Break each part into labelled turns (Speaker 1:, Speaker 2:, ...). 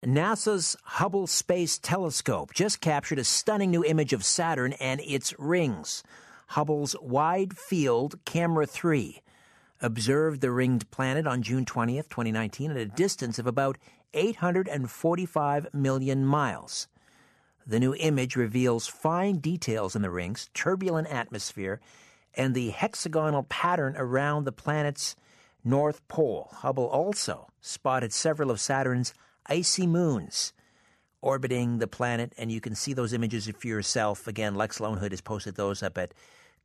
Speaker 1: NASA's Hubble Space Telescope just captured a stunning new image of Saturn and its rings. Hubble's Wide Field Camera 3 observed the ringed planet on June 20th, 2019, at a distance of about 845 million miles. The new image reveals fine details in the rings, turbulent atmosphere, and the hexagonal pattern around the planet's north pole. Hubble also spotted several of Saturn's icy moons orbiting the planet, and you can see those images for yourself. Again, Lex Lonehood has posted those up at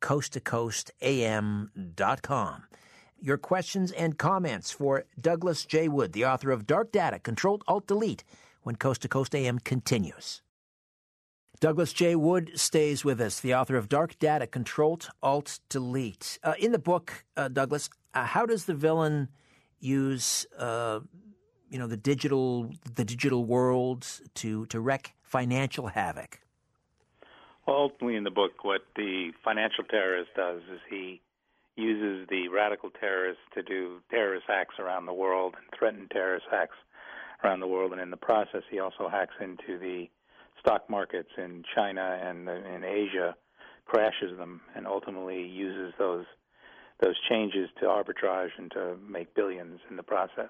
Speaker 1: coasttocoastam.com. Your questions and comments for Douglas J. Wood, the author of Dark Data, Control-Alt-Delete, when Coast to Coast AM continues. Douglas J. Wood stays with us, the author of Dark Data, Control-Alt-Delete. In the book, Douglas, how does the villain use the digital world to wreak financial havoc?
Speaker 2: Well, ultimately in the book, what the financial terrorist does is he uses the radical terrorists to do terrorist acts around the world and threaten terrorist acts around the world, and in the process he also hacks into the stock markets in China and in Asia, crashes them, and ultimately uses those changes to arbitrage and to make billions in the process.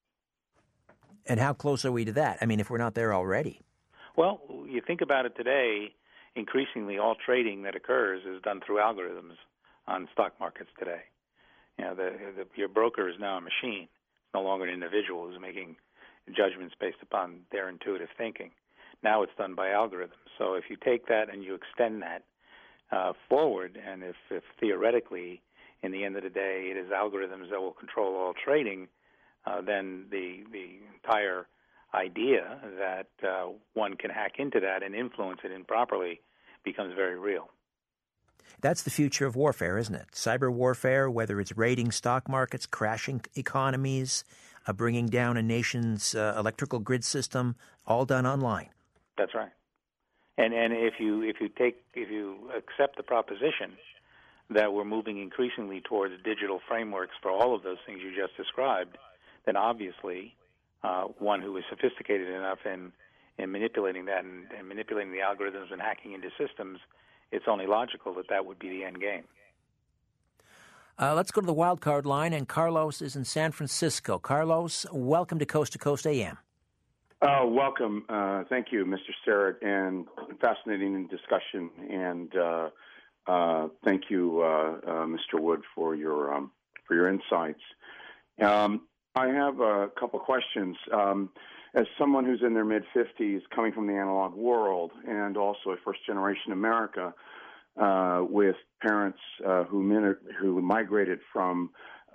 Speaker 1: And how close are we to that? I mean, if we're not there already.
Speaker 2: Well, you think about it today, increasingly all trading that occurs is done through algorithms on stock markets today. You know, your broker is now a machine. It's no longer an individual who's making judgments based upon their intuitive thinking. Now it's done by algorithms. So if you take that and you extend that forward, and if theoretically, in the end of the day, it is algorithms that will control all trading, then the entire idea that one can hack into that and influence it improperly becomes very real.
Speaker 1: That's the future of warfare, isn't it? Cyber warfare, whether it's raiding stock markets, crashing economies, bringing down a nation's electrical grid system, all done online.
Speaker 2: That's right. And if you accept the proposition that we're moving increasingly towards digital frameworks for all of those things you just described, then obviously one who is sophisticated enough in manipulating that and manipulating the algorithms and hacking into systems, it's only logical that would be the end game.
Speaker 1: Let's go to the wild card line, and Carlos is in San Francisco. Carlos, welcome to Coast AM.
Speaker 3: Welcome. Thank you, Mr. Sterrett, and fascinating discussion. And thank you, Mr. Wood, for your insights. I have a couple questions. As someone who's in their mid-50s, coming from the analog world, and also a first-generation America, with parents who migrated from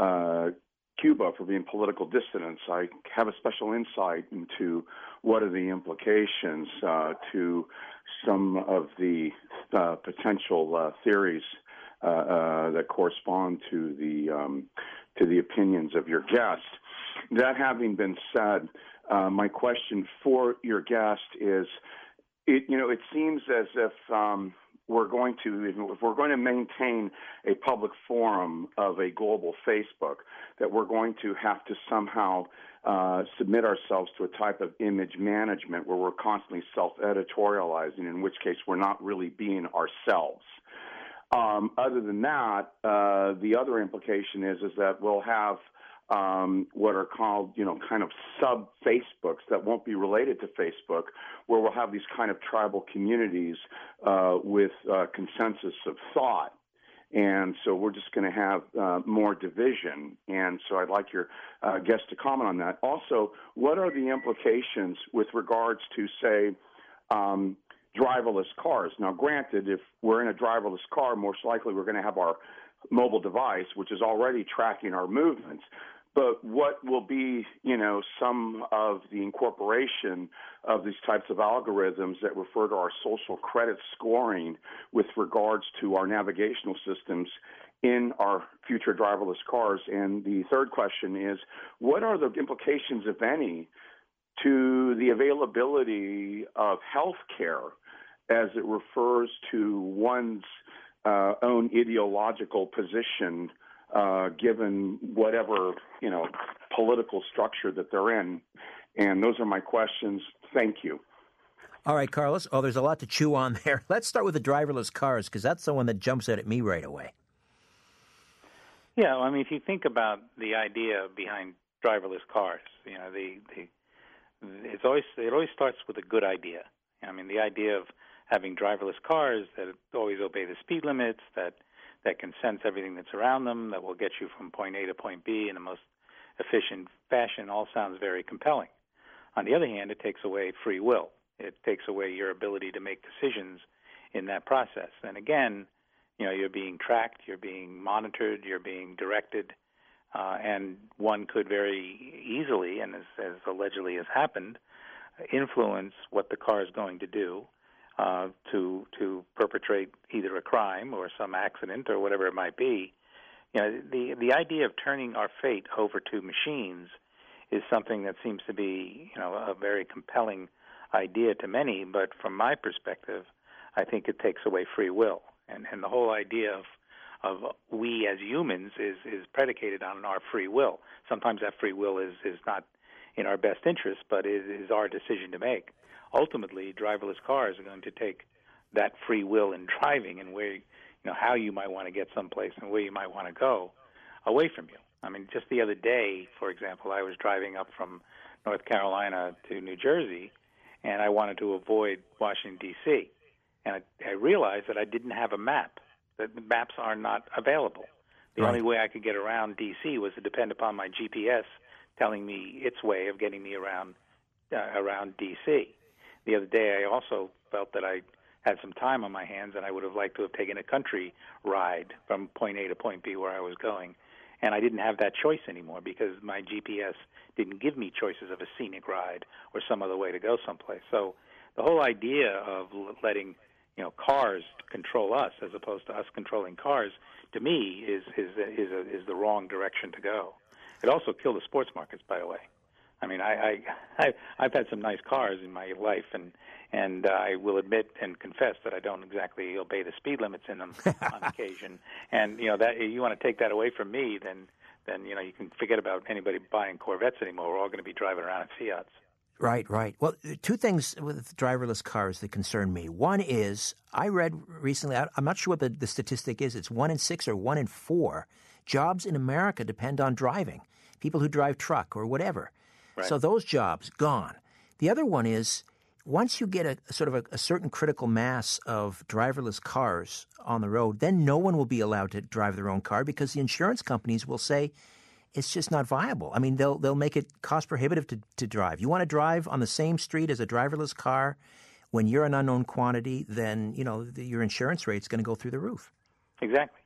Speaker 3: Cuba for being political dissidents, I have a special insight into what are the implications to some of the potential theories that correspond to the opinions of your guest. That having been said, my question for your guest is, it seems as if if we're going to maintain a public forum of a global Facebook, that we're going to have to somehow submit ourselves to a type of image management where we're constantly self-editorializing, in which case we're not really being ourselves. Other than that, the other implication is that we'll have what are called, kind of sub-Facebooks that won't be related to Facebook, where we'll have these kind of tribal communities with consensus of thought. And so we're just going to have more division. And so I'd like your guest to comment on that. Also, what are the implications with regards to, say, driverless cars? Now, granted, if we're in a driverless car, most likely we're going to have our mobile device, which is already tracking our movements. But what will be, some of the incorporation of these types of algorithms that refer to our social credit scoring with regards to our navigational systems in our future driverless cars? And the third question is, what are the implications, if any, to the availability of health care as it refers to one's own ideological position, given whatever, political structure that they're in? And those are my questions. Thank you.
Speaker 1: All right, Carlos. Oh, there's a lot to chew on there. Let's start with the driverless cars, because that's the one that jumps out at me right away.
Speaker 2: Yeah, I mean, if you think about the idea behind driverless cars, it always starts with a good idea. I mean, the idea of having driverless cars that always obey the speed limits, that can sense everything that's around them, that will get you from point A to point B in the most efficient fashion, all sounds very compelling. On the other hand, it takes away free will. It takes away your ability to make decisions in that process. And again, you're being tracked, you're being monitored, you're being directed, and one could very easily, and as allegedly has happened, influence what the car is going to do to perpetrate either a crime or some accident or whatever it might be. The idea of turning our fate over to machines is something that seems to be a very compelling idea to many, but from my perspective, I think it takes away free will. And the whole idea of we as humans is predicated on our free will. Sometimes that free will is not in our best interest, but it is our decision to make. Ultimately, driverless cars are going to take that free will in driving and where, how you might want to get someplace and where you might want to go away from you. I mean, just the other day, for example, I was driving up from North Carolina to New Jersey, and I wanted to avoid Washington, D.C., and I realized that I didn't have a map, that the maps are not available. The only way I could get around D.C. was to depend upon my GPS telling me its way of getting me around D.C. The other day, I also felt that I had some time on my hands, and I would have liked to have taken a country ride from point A to point B where I was going. And I didn't have that choice anymore because my GPS didn't give me choices of a scenic ride or some other way to go someplace. So the whole idea of letting cars control us as opposed to us controlling cars, to me, is the wrong direction to go. It also killed the sports markets, by the way. I mean, I've had some nice cars in my life, and I will admit and confess that I don't exactly obey the speed limits in them on occasion. And that you want to take that away from me, then you can forget about anybody buying Corvettes anymore. We're all going to be driving around in Fiats.
Speaker 1: Right. Well, two things with driverless cars that concern me. One is, I read recently, I'm not sure what the statistic is, it's 1 in 6 or 1 in 4 jobs in America depend on driving, people who drive truck or whatever. Right. So those jobs, gone. The other one is, once you get a sort of a certain critical mass of driverless cars on the road, then no one will be allowed to drive their own car because the insurance companies will say, it's just not viable. I mean, they'll make it cost prohibitive to drive. You want to drive on the same street as a driverless car when you're an unknown quantity, then your insurance rate's going to go through the roof.
Speaker 2: Exactly,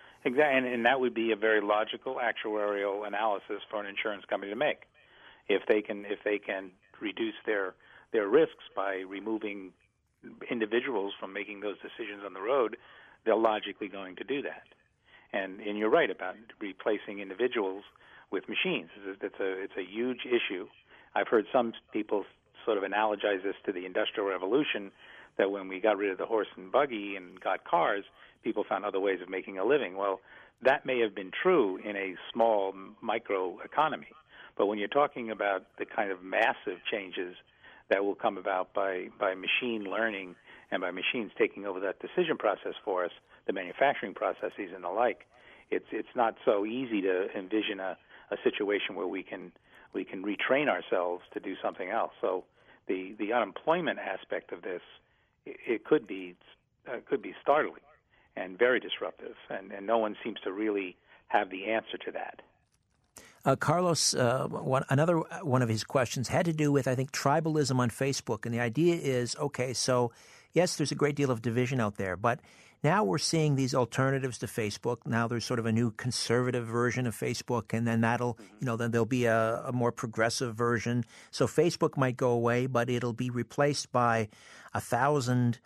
Speaker 2: and that would be a very logical actuarial analysis for an insurance company to make. If they can reduce their risks by removing individuals from making those decisions on the road, they're logically going to do that. And you're right about replacing individuals with machines. It's a huge issue. I've heard some people sort of analogize this to the Industrial Revolution, that when we got rid of the horse and buggy and got cars, people found other ways of making a living. Well, that may have been true in a small micro economy. But when you're talking about the kind of massive changes that will come about by machine learning and by machines taking over that decision process for us, the manufacturing processes and the like, it's not so easy to envision a situation where we can retrain ourselves to do something else. So the unemployment aspect of this, it could be startling and very disruptive, and no one seems to really have the answer to that.
Speaker 1: Carlos, another one of his questions had to do with, I think, tribalism on Facebook. And the idea is, okay, so yes, there's a great deal of division out there, but now we're seeing these alternatives to Facebook. Now there's sort of a new conservative version of Facebook, and then then there'll be a more progressive version. So Facebook might go away, but it'll be replaced by 1,000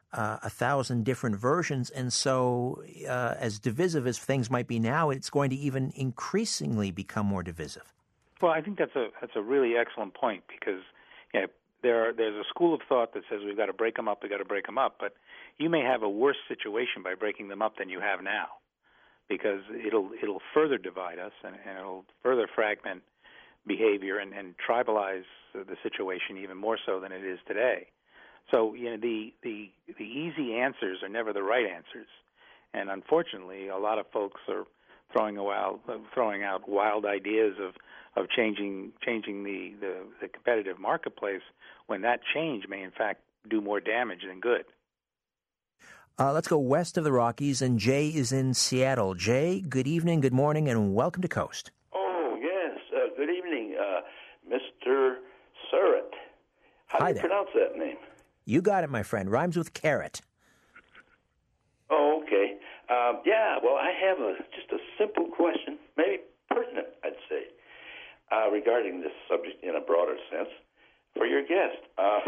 Speaker 1: different versions. And so as divisive as things might be now, it's going to even increasingly become more divisive.
Speaker 2: Well, I think that's a really excellent point, because there's a school of thought that says we've got to break them up, but you may have a worse situation by breaking them up than you have now, because it'll further divide us and it'll further fragment behavior and tribalize the situation even more so than it is today. So the easy answers are never the right answers, and unfortunately, a lot of folks are throwing out wild ideas of changing the competitive marketplace when that change may in fact do more damage than good.
Speaker 1: Let's go west of the Rockies, and Jay is in Seattle. Jay, good evening, good morning, and welcome to Coast.
Speaker 4: Oh, yes. Good evening, Mr. Surratt. How do you pronounce that name?
Speaker 1: You got it, my friend. Rhymes with carrot.
Speaker 4: Oh, okay. Well, I have just a simple question, maybe pertinent, I'd say, regarding this subject in a broader sense for your guest.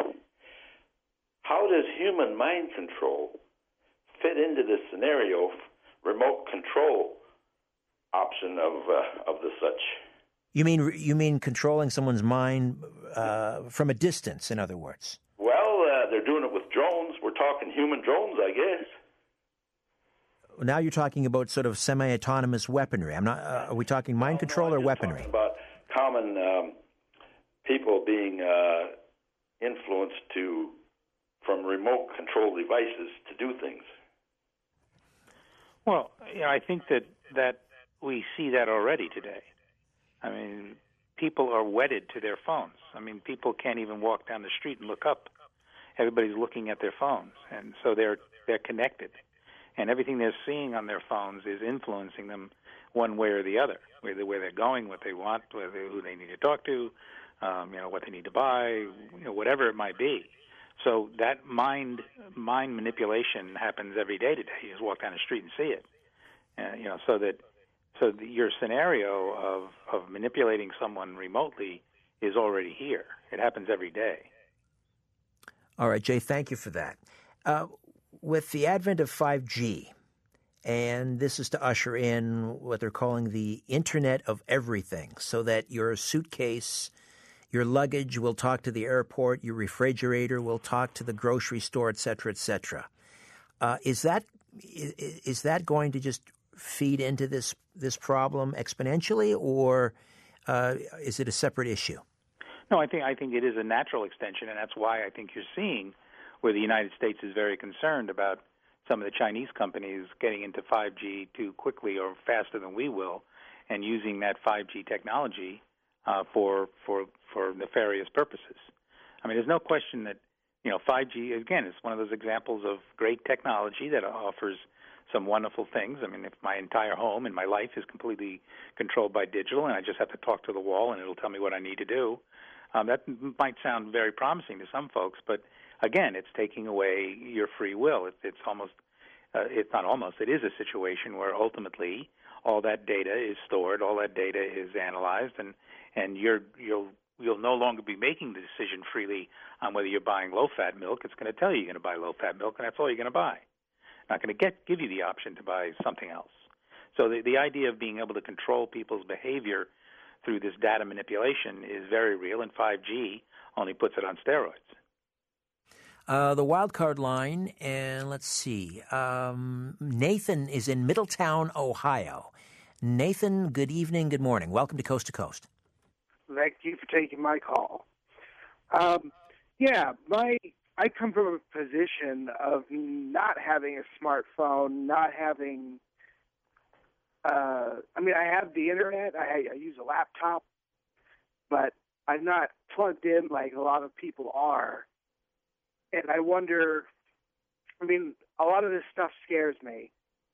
Speaker 4: How does human mind control fit into this scenario, remote control option of the such?
Speaker 1: You mean controlling someone's mind from a distance, in other words?
Speaker 4: Well, they're doing it with drones. We're talking human drones, I guess.
Speaker 1: Now you're talking about sort of semi-autonomous weaponry. Are we talking mind control or weaponry?
Speaker 4: Talking about common people being influenced from remote control devices to do things.
Speaker 2: Well, I think that we see that already today. I mean, people are wedded to their phones. I mean, people can't even walk down the street and look up. Everybody's looking at their phones, and so they're connected. And everything they're seeing on their phones is influencing them one way or the other, where they're going, what they want, who they need to talk to, what they need to buy, whatever it might be. So that mind manipulation happens every day today. You just walk down the street and see it. So your scenario of manipulating someone remotely is already here. It happens every day.
Speaker 1: All right, Jay, thank you for that. With the advent of 5G, and this is to usher in what they're calling the Internet of Everything, so that your suitcase, your luggage will talk to the airport, your refrigerator will talk to the grocery store, et cetera, et cetera. Is that going to just feed into this problem exponentially, or is it a separate issue?
Speaker 2: No, I think it is a natural extension, and that's why I think you're seeing where the United States is very concerned about some of the Chinese companies getting into 5G too quickly or faster than we will, and using that 5G technology for nefarious purposes. I mean, there's no question that 5G again is one of those examples of great technology that offers some wonderful things. I mean, if my entire home and my life is completely controlled by digital, and I just have to talk to the wall and it'll tell me what I need to do, that might sound very promising to some folks, but again, it's taking away your free will. It is a situation where ultimately all that data is stored, all that data is analyzed, and you'll no longer be making the decision freely on whether you're buying low-fat milk. It's going to tell you you're going to buy low-fat milk, and that's all you're going to buy. Not going to give you the option to buy something else. So the idea of being able to control people's behavior through this data manipulation is very real, and 5G only puts it on steroids.
Speaker 1: The wild card line, and let's see. Nathan is in Middletown, Ohio. Nathan, good evening, good morning. Welcome to Coast to Coast.
Speaker 5: Thank you for taking my call. I come from a position of not having a smartphone, not having. I have the internet. I use a laptop, but I'm not plugged in like a lot of people are. And I wonder, a lot of this stuff scares me.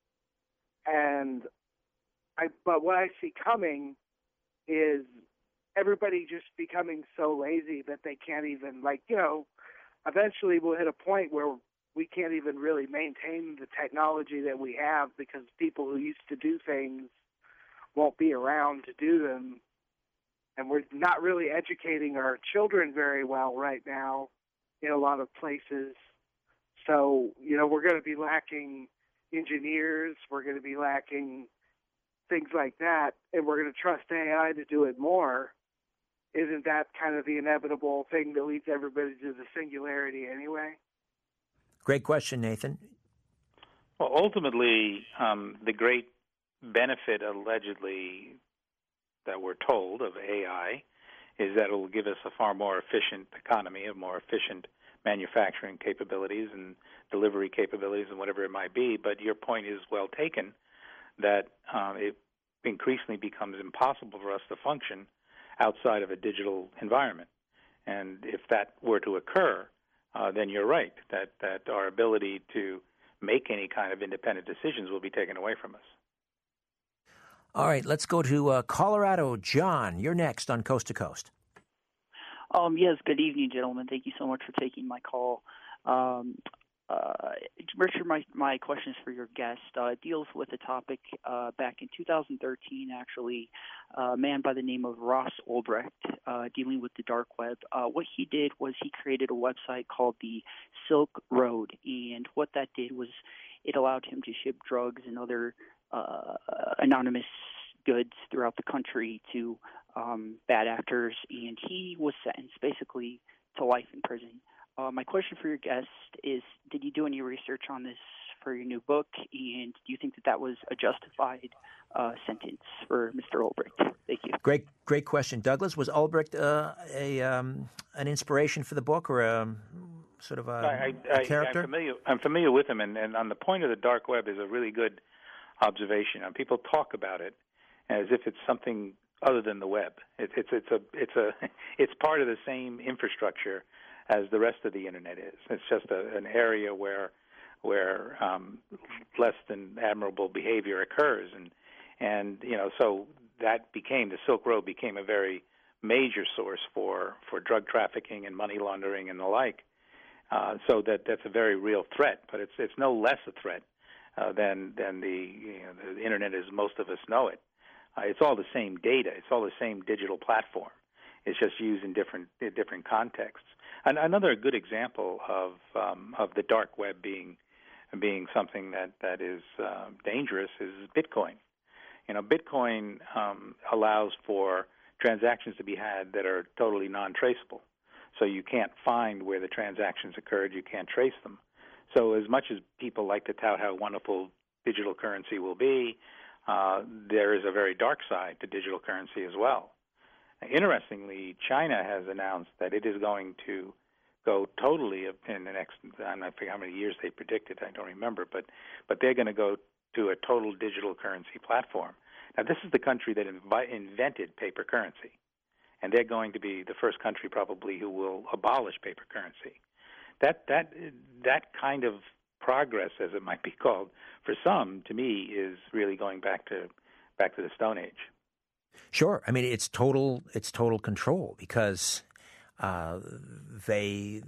Speaker 5: But what I see coming is everybody just becoming so lazy that they can't even, eventually we'll hit a point where we can't even really maintain the technology that we have because people who used to do things won't be around to do them. And we're not really educating our children very well right now in a lot of places. So, we're going to be lacking engineers, we're going to be lacking things like that, and we're going to trust AI to do it more. Isn't that kind of the inevitable thing that leads everybody to the singularity anyway?
Speaker 1: Great question, Nathan.
Speaker 2: Well, ultimately, the great benefit, allegedly, that we're told of AI is that it will give us a far more efficient economy, a more efficient manufacturing capabilities and delivery capabilities and whatever it might be. But your point is well taken, that it increasingly becomes impossible for us to function outside of a digital environment. And if that were to occur, then you're right, that our ability to make any kind of independent decisions will be taken away from us.
Speaker 1: All right, let's go to Colorado. John, you're next on Coast to Coast.
Speaker 6: Yes, good evening, gentlemen. Thank you so much for taking my call. Richard, my question is for your guest. It deals with a topic back in 2013, actually, a man by the name of Ross Ulbricht, dealing with the dark web. What he did was he created a website called the Silk Road, and what that did was it allowed him to ship drugs and other anonymous goods throughout the country to bad actors, and he was sentenced basically to life in prison. My question for your guest is, did you do any research on this for your new book, and do you think that was a justified sentence for Mr. Ulbricht? Thank you.
Speaker 1: Great question. Douglas, was Ulbricht an inspiration for the book, or a sort of a character?
Speaker 2: I'm familiar with him, and on the point of the dark web is a really good observation. And people talk about it as if it's something other than the web. It's part of the same infrastructure as the rest of the internet is. It's just an area where less than admirable behavior occurs, and so that became, the Silk Road became a very major source for drug trafficking and money laundering and the like. So that's a very real threat, but it's no less a threat than the internet as most of us know it. It's all the same data. It's all the same digital platform. It's just used in different contexts. And another good example of the dark web being something that is dangerous is Bitcoin. Bitcoin allows for transactions to be had that are totally non-traceable. So you can't find where the transactions occurred. You can't trace them. So as much as people like to tout how wonderful digital currency will be, there is a very dark side to digital currency as well. Interestingly, China has announced that it is going to go totally in the next, I don't forget how many years they predicted, I don't remember, but they're going to go to a total digital currency platform. Now, this is the country that invented paper currency, and they're going to be the first country probably who will abolish paper currency. That kind of progress, as it might be called, for some, to me, is really going back to the Stone Age.
Speaker 1: Sure. I mean, it's total control, because they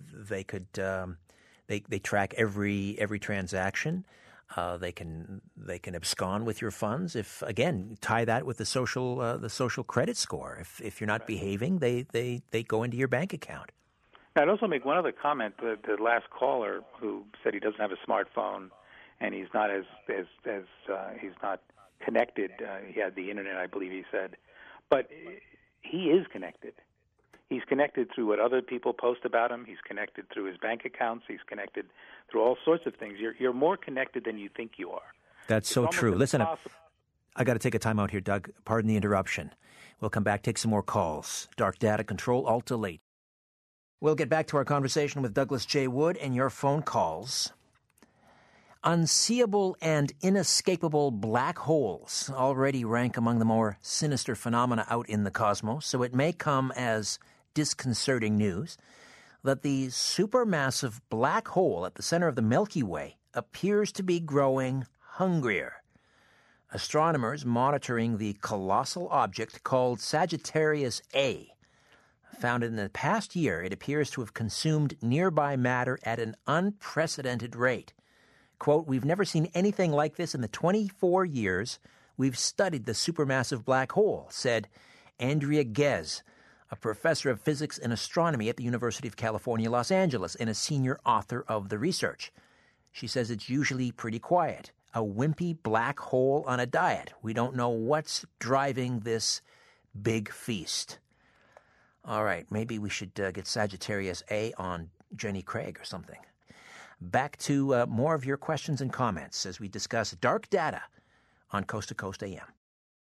Speaker 1: track every transaction. They can abscond with your funds. If, again, tie that with the social credit score. If you're not behaving, they go into your bank account.
Speaker 2: Now, I'd also make one other comment. The last caller who said he doesn't have a smartphone and he's not he's not connected. He had the internet, I believe he said, but he is connected. He's connected through what other people post about him. He's connected through his bank accounts. He's connected through all sorts of things. You're more connected than you think you are.
Speaker 1: That's so true. Listen, I got to take a time out here, Doug. Pardon the interruption. We'll come back, take some more calls. Dark Data, Control, Alt-Delete. We'll get back to our conversation with Douglas J. Wood and your phone calls. Unseeable and inescapable black holes already rank among the more sinister phenomena out in the cosmos, so it may come as disconcerting news that the supermassive black hole at the center of the Milky Way appears to be growing hungrier. Astronomers monitoring the colossal object called Sagittarius A found in the past year it appears to have consumed nearby matter at an unprecedented rate. Quote, "We've never seen anything like this in the 24 years we've studied the supermassive black hole," said Andrea Ghez, a professor of physics and astronomy at the University of California, Los Angeles, and a senior author of the research. She says it's usually pretty quiet, a wimpy black hole on a diet. We don't know what's driving this big feast. All right, maybe we should get Sagittarius A on Jenny Craig or something. Back to more of your questions and comments as we discuss dark data on Coast to Coast AM.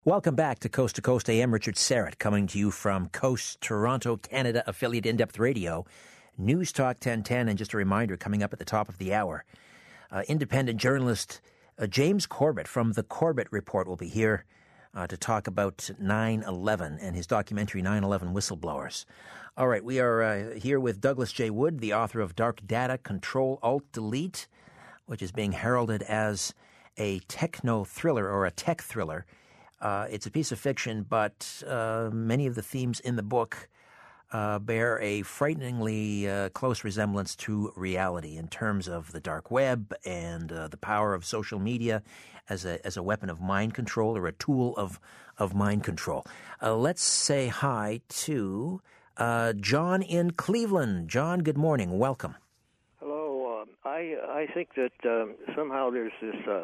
Speaker 1: Welcome back to Coast AM. Richard Syrett coming to you from Coast, Toronto, Canada, affiliate In-Depth Radio. News Talk 1010, and just a reminder, coming up at the top of the hour, independent journalist James Corbett from The Corbett Report will be here to talk about 9/11 and his documentary 9/11 Whistleblowers. All right, we are here with Douglas J. Wood, the author of Dark Data, Control-Alt-Delete, which is being heralded as a techno-thriller or a tech thriller. It's a piece of fiction, but many of the themes in the book bear a frighteningly close resemblance to reality in terms of the dark web and the power of social media as a weapon of mind control or a tool of mind control. Let's say hi to John in Cleveland. John, good morning. Welcome.
Speaker 7: Hello. I think that somehow there's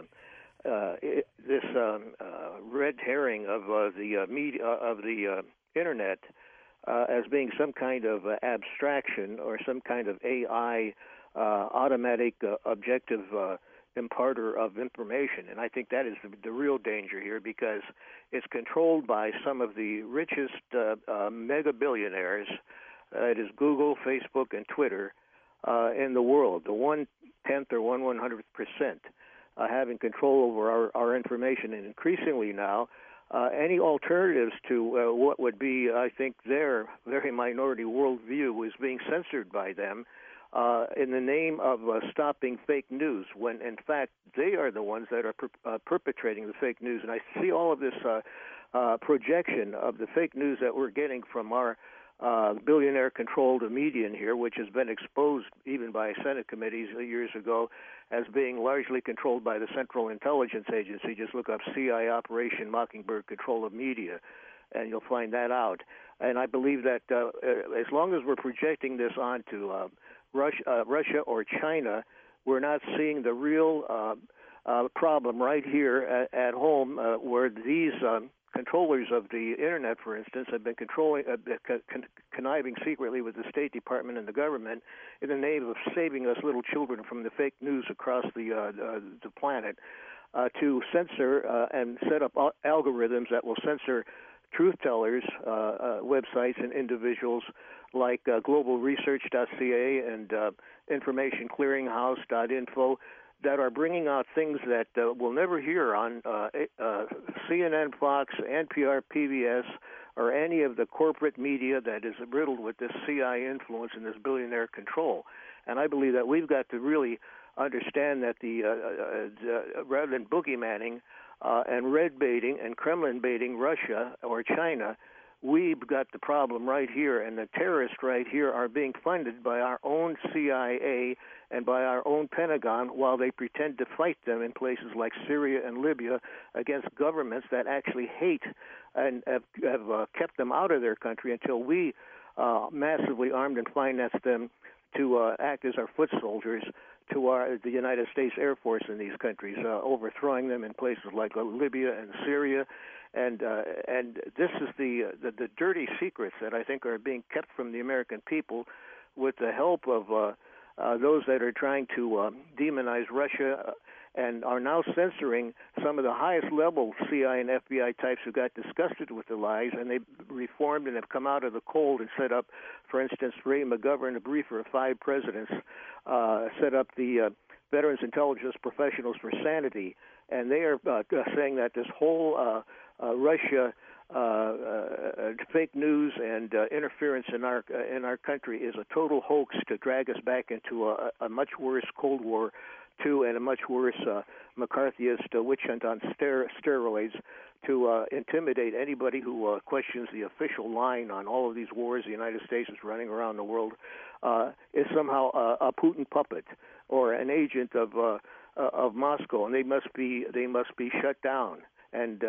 Speaker 7: this red herring of the media of the internet as being some kind of abstraction or some kind of AI automatic objective imparter of information. And I think that is the real danger here, because it's controlled by some of the richest mega billionaires, it is Google, Facebook, and Twitter, in the world, the 1/10 or 1/100%. Having control over our information, and increasingly now, any alternatives to what would be, I think, their very minority worldview is being censored by them in the name of stopping fake news, when in fact they are the ones that are perpetrating the fake news. And I see all of this projection of the fake news that we're getting from our billionaire-controlled media in here, which has been exposed even by Senate committees years ago as being largely controlled by the Central Intelligence Agency. Just look up CIA Operation Mockingbird control of media, and you'll find that out. And I believe that as long as we're projecting this onto Russia or China, we're not seeing the real problem right here at home, where these controllers of the internet, for instance, have been conniving secretly with the State Department and the government in the name of saving us little children from the fake news across the planet, to censor and set up algorithms that will censor truth tellers, websites, and individuals like globalresearch.ca and informationclearinghouse.info, that are bringing out things that we'll never hear on CNN, Fox, NPR, PBS, or any of the corporate media that is riddled with this CIA influence and this billionaire control. And I believe that we've got to really understand that rather than boogeymanning and red baiting and Kremlin baiting Russia or China, we've got the problem right here, and the terrorists right here are being funded by our own CIA and by our own Pentagon, while they pretend to fight them in places like Syria and Libya against governments that actually hate and have kept them out of their country until we massively armed and financed them to act as our foot soldiers to the United States Air Force in these countries, overthrowing them in places like Libya and Syria. And this is the dirty secrets that I think are being kept from the American people with the help of those that are trying to demonize Russia and are now censoring some of the highest level CIA and FBI types who got disgusted with the lies, and they reformed and have come out of the cold and set up, for instance, Ray McGovern, a briefer of 5 presidents, set up the Veterans Intelligence Professionals for Sanity, and they are saying that this whole Russia fake news and interference in our country is a total hoax to drag us back into a much worse Cold War II and a much worse McCarthyist witch hunt on steroids to intimidate anybody who questions the official line on all of these wars the United States is running around the world is somehow a Putin puppet or an agent of Moscow, and they must be shut down. And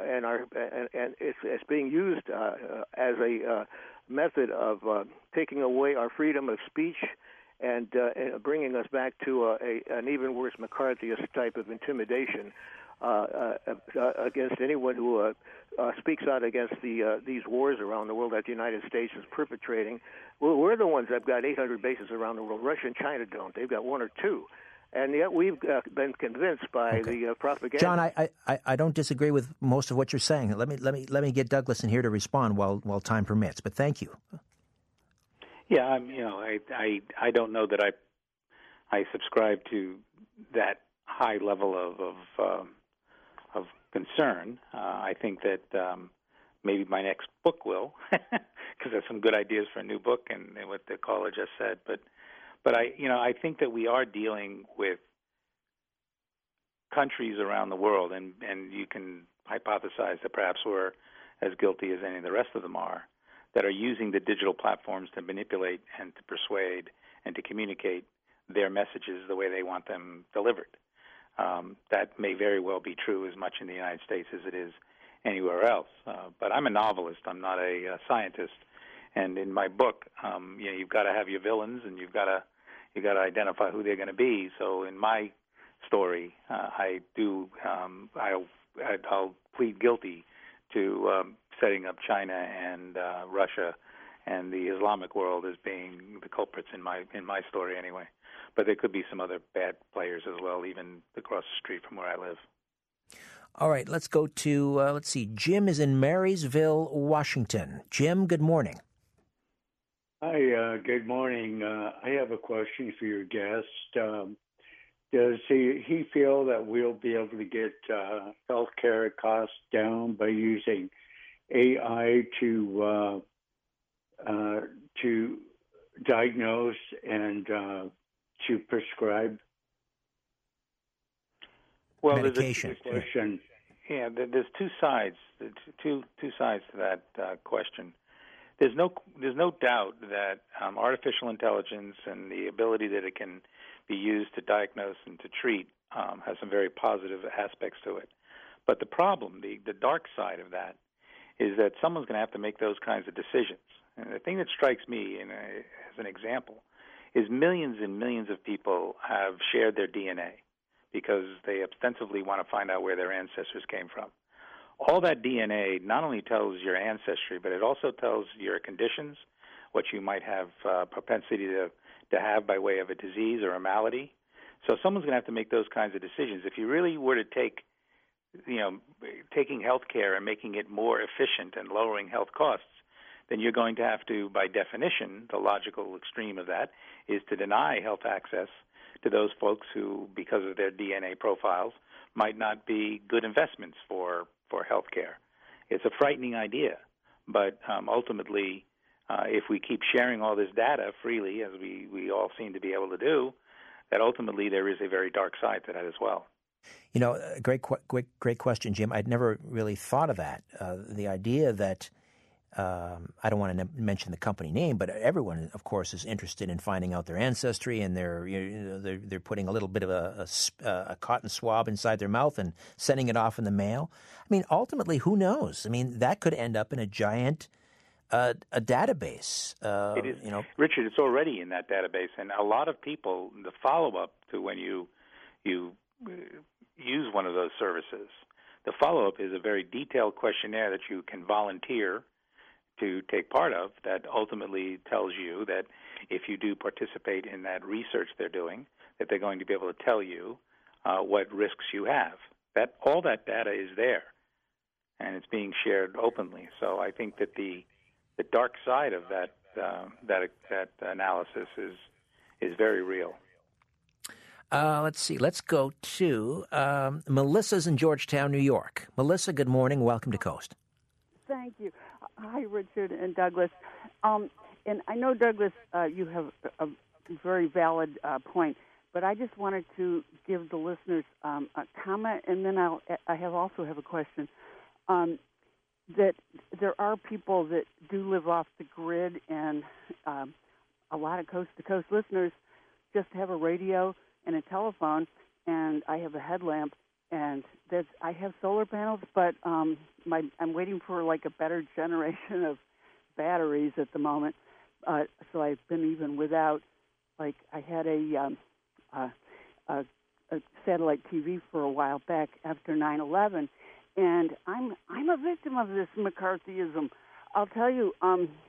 Speaker 7: it's being used as a method of taking away our freedom of speech and bringing us back to an even worse McCarthyist type of intimidation against anyone who speaks out against these wars around the world that the United States is perpetrating. Well, we're the ones that have got 800 bases around the world. Russia and China don't. They've got 1 or 2. and yet we've been convinced by the propaganda.
Speaker 1: John, I don't disagree with most of what you're saying. Let me get Douglas in here to respond while time permits. But thank you.
Speaker 2: Yeah, I don't know that I subscribe to that high level of concern. I think that maybe my next book will, because there's some good ideas for a new book and what the caller just said. But I think that we are dealing with countries around the world, and you can hypothesize that perhaps we're as guilty as any of the rest of them are, that are using the digital platforms to manipulate and to persuade and to communicate their messages the way they want them delivered. That may very well be true as much in the United States as it is anywhere else. But I'm a novelist. I'm not a scientist. And in my book, you've got to have your villains, and you've got to identify who they're going to be. So in my story, I'll plead guilty to setting up China and Russia and the Islamic world as being the culprits in my story anyway. But there could be some other bad players as well, even across the street from where I live.
Speaker 1: All right, let's go to, let's see, Jim is in Marysville, Washington. Jim, good morning.
Speaker 8: Hi, good morning. I have a question for your guest. Does he feel that we'll be able to get healthcare costs down by using AI to diagnose and to prescribe
Speaker 1: medication?
Speaker 2: There's two sides. Two sides to that question. There's no doubt that artificial intelligence and the ability that it can be used to diagnose and to treat has some very positive aspects to it. But the problem, the dark side of that, is that someone's going to have to make those kinds of decisions. And the thing that strikes me as an example is millions and millions of people have shared their DNA because they ostensibly want to find out where their ancestors came from. All that DNA not only tells your ancestry, but it also tells your conditions, what you might have propensity to have by way of a disease or a malady. So someone's going to have to make those kinds of decisions. If you really were to taking health care and making it more efficient and lowering health costs, then you're going to have to, by definition, the logical extreme of that is to deny health access to those folks who, because of their DNA profiles, might not be good investments for health care. It's a frightening idea, but ultimately, if we keep sharing all this data freely, as we all seem to be able to do, that ultimately there is a very dark side to that as well.
Speaker 1: Great question, Jim. I'd never really thought of that. The idea that I don't want to mention the company name, but everyone, of course, is interested in finding out their ancestry, and they're putting a little bit of a cotton swab inside their mouth and sending it off in the mail. I mean, ultimately, who knows? I mean, that could end up in a giant a database.
Speaker 2: It is, Richard. It's already in that database, and a lot of people. The follow-up to when you use one of those services, the follow-up is a very detailed questionnaire that you can volunteer to take part of that ultimately tells you that if you do participate in that research they're doing, that they're going to be able to tell you what risks you have. That all that data is there, and it's being shared openly. So I think that the dark side of that analysis is very real.
Speaker 1: Let's see. Let's go to Melissa's in Georgetown, New York. Melissa, good morning. Welcome to Coast.
Speaker 9: Thank you. Hi, Richard and Douglas. And I know, Douglas, you have a very valid point, but I just wanted to give the listeners a comment, and then I also have a question. That there are people that do live off the grid, and a lot of coast-to-coast listeners just have a radio and a telephone, and I have a headlamp, and I have solar panels, but I'm waiting for like a better generation of batteries at the moment. So I've been even without, like I had a satellite TV for a while back after 9/11, and I'm a victim of this McCarthyism. I'll tell you,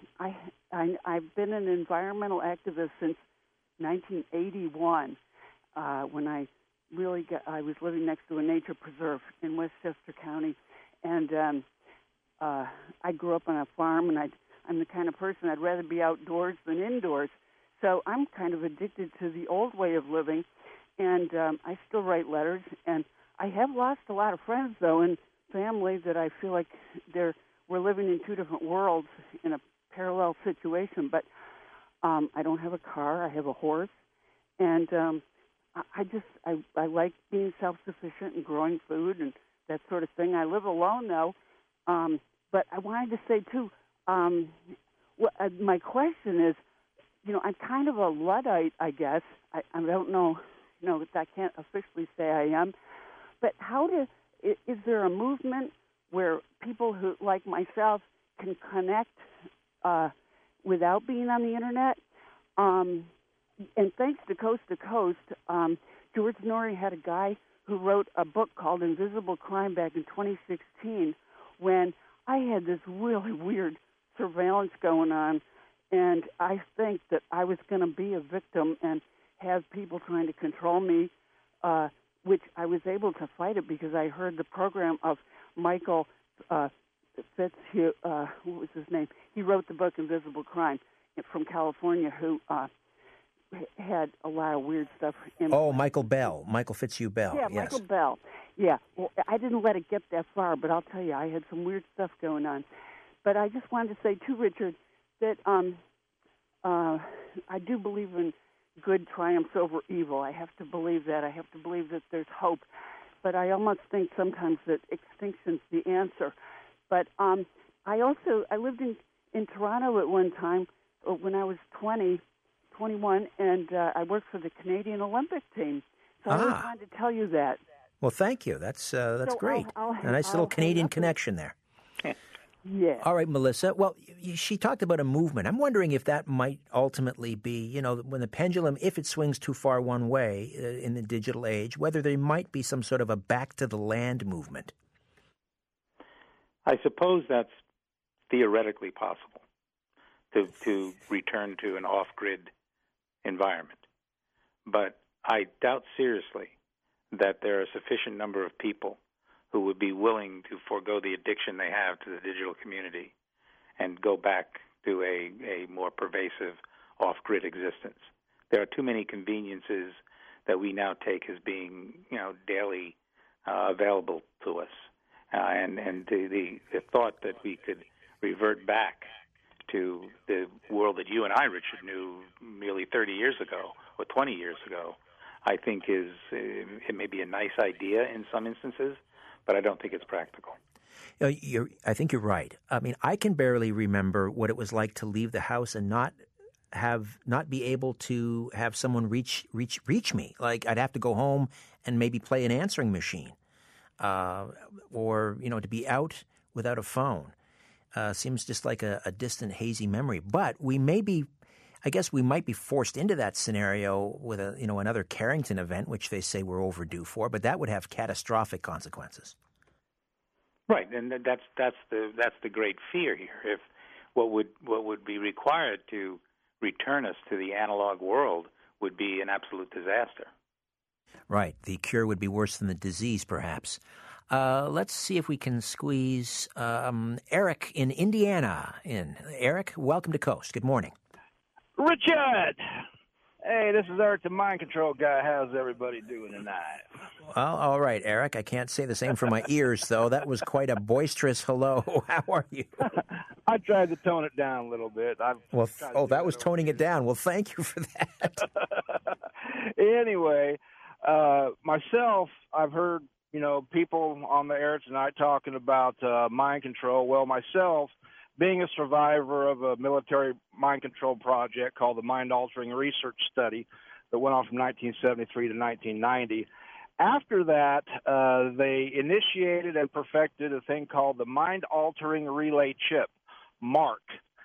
Speaker 9: I've been an environmental activist since 1981. when I was living next to a nature preserve in Westchester County, and I grew up on a farm, and I'm the kind of person I'd rather be outdoors than indoors. So I'm kind of addicted to the old way of living, and I still write letters. And I have lost a lot of friends, though, and family that I feel like we're living in two different worlds in a parallel situation. But I don't have a car. I have a horse, and I like being self-sufficient and growing food and that sort of thing. I live alone, though. But I wanted to say, too, my question is, I'm kind of a Luddite, I guess. I don't know, I can't officially say I am. But is there a movement where people who, like myself, can connect without being on the Internet? And thanks to Coast, George Norrie had a guy who wrote a book called Invisible Crime back in 2016 when I had this really weird surveillance going on, and I think that I was going to be a victim and have people trying to control me, which I was able to fight it because I heard the program of Michael Fitzhugh, what was his name? He wrote the book Invisible Crime from California, who had a lot of weird stuff.
Speaker 1: Michael Fitzhugh Bell.
Speaker 9: Yeah,
Speaker 1: yes.
Speaker 9: Michael Bell. Yeah, well, I didn't let it get that far, but I'll tell you, I had some weird stuff going on. But I just wanted to say, too, Richard, that I do believe in good triumphs over evil. I have to believe that. I have to believe that there's hope. But I almost think sometimes that extinction's the answer. But I lived in Toronto at one time when I was 21, and I worked for the Canadian Olympic team. So I just wanted to tell you that.
Speaker 1: Well, thank you. That's great. A nice little Canadian connection there.
Speaker 9: Yeah.
Speaker 1: All right, Melissa. Well, she talked about a movement. I'm wondering if that might ultimately be, when the pendulum, if it swings too far one way in the digital age, whether there might be some sort of a back to the land movement.
Speaker 2: I suppose that's theoretically possible to return to an off-grid environment. But I doubt seriously that there are a sufficient number of people who would be willing to forego the addiction they have to the digital community and go back to a more pervasive off-grid existence. There are too many conveniences that we now take as being, daily available to us. And the thought that we could revert back to the world that you and I, Richard, knew nearly 30 years ago or 20 years ago, I think it may be a nice idea in some instances, but I don't think it's practical.
Speaker 1: I think you're right. I mean, I can barely remember what it was like to leave the house and not be able to have someone reach me. Like I'd have to go home and maybe play an answering machine, or to be out without a phone. Seems just like a distant, hazy memory. But we might be forced into that scenario with another Carrington event, which they say we're overdue for. But that would have catastrophic consequences.
Speaker 2: Right, and that's the great fear here. If what would be required to return us to the analog world would be an absolute disaster.
Speaker 1: Right, the cure would be worse than the disease, perhaps. Let's see if we can squeeze Eric in Indiana in. Eric, welcome to Coast. Good morning.
Speaker 10: Richard! Hey, this is Eric, the mind control guy. How's everybody doing tonight?
Speaker 1: Well, all right, Eric. I can't say the same for my ears, though. That was quite a boisterous hello. How are you?
Speaker 10: I tried to tone it down a little bit.
Speaker 1: That was toning it down. Well, thank you for that.
Speaker 10: Anyway, myself, I've heard, people on the air tonight talking about mind control. Well, myself, being a survivor of a military mind control project called the Mind Altering Research Study that went on from 1973 to 1990, after that, they initiated and perfected a thing called the Mind Altering Relay Chip, MARC,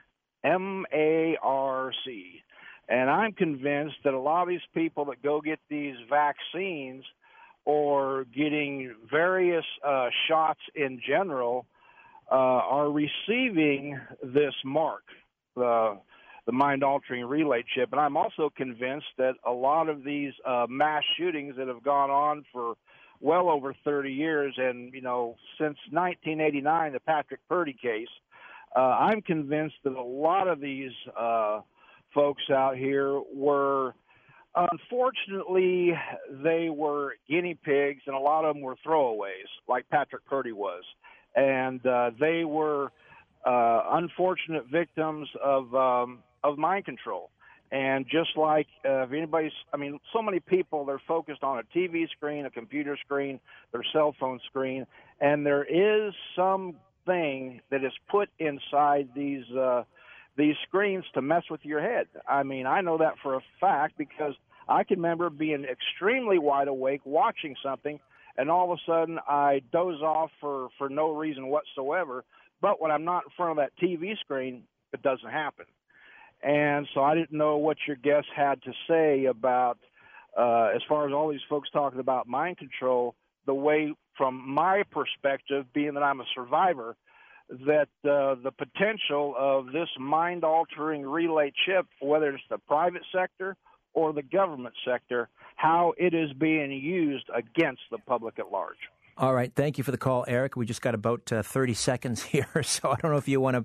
Speaker 10: M-A-R-C. And I'm convinced that a lot of these people that go get these vaccines or getting various shots in general are receiving this mark. the mind-altering relay chip. And I'm also convinced that a lot of these mass shootings that have gone on for well over 30 years, and, since 1989, the Patrick Purdy case, I'm convinced that a lot of these folks out here were, unfortunately, they were guinea pigs, and a lot of them were throwaways, like Patrick Purdy was. And they were unfortunate victims of mind control. And just like if anybody's, so many people, they're focused on a TV screen, a computer screen, their cell phone screen, and there is something that is put inside these screens to mess with your head. I know that for a fact because I can remember being extremely wide awake watching something, and all of a sudden I doze off for no reason whatsoever. But when I'm not in front of that TV screen, it doesn't happen. And so I didn't know what your guest had to say about, as far as all these folks talking about mind control, the way, from my perspective, being that I'm a survivor, that the potential of this mind-altering relay chip, whether it's the private sector or the government sector, how it is being used against the public at large.
Speaker 1: All right. Thank you for the call, Eric. We just got about 30 seconds here, so I don't know if you want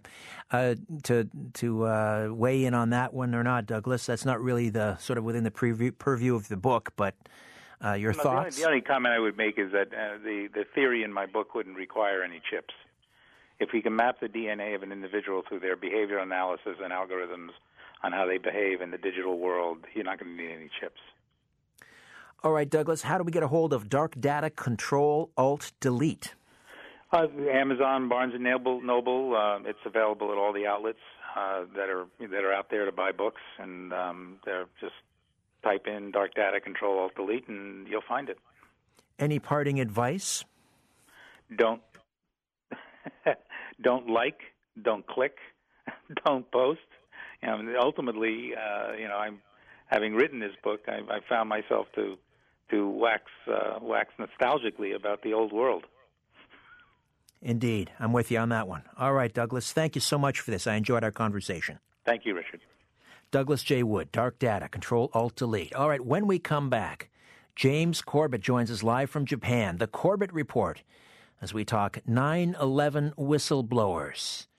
Speaker 1: to weigh in on that one or not, Douglas. That's not really the sort of within the purview of the book, but your thoughts?
Speaker 2: The only comment I would make is that the theory in my book wouldn't require any chips. If we can map the DNA of an individual through their behavior analysis and algorithms on how they behave in the digital world, you're not going to need any chips.
Speaker 1: All right, Douglas, how do we get a hold of Dark Data Control Alt Delete?
Speaker 2: Amazon, Barnes & Noble. It's available at all the outlets that are out there to buy books, and they're just type in Dark Data Control Alt Delete, and you'll find it.
Speaker 1: Any parting advice?
Speaker 2: Don't like, don't click, don't post. Ultimately, I'm having written this book. I found myself to wax nostalgically about the old world.
Speaker 1: Indeed. I'm with you on that one. All right, Douglas, thank you so much for this. I enjoyed our conversation.
Speaker 2: Thank you, Richard.
Speaker 1: Douglas J. Wood, Dark Data, Control, Alt, Delete. All right, when we come back, James Corbett joins us live from Japan, the Corbett Report, as we talk 9/11 whistleblowers.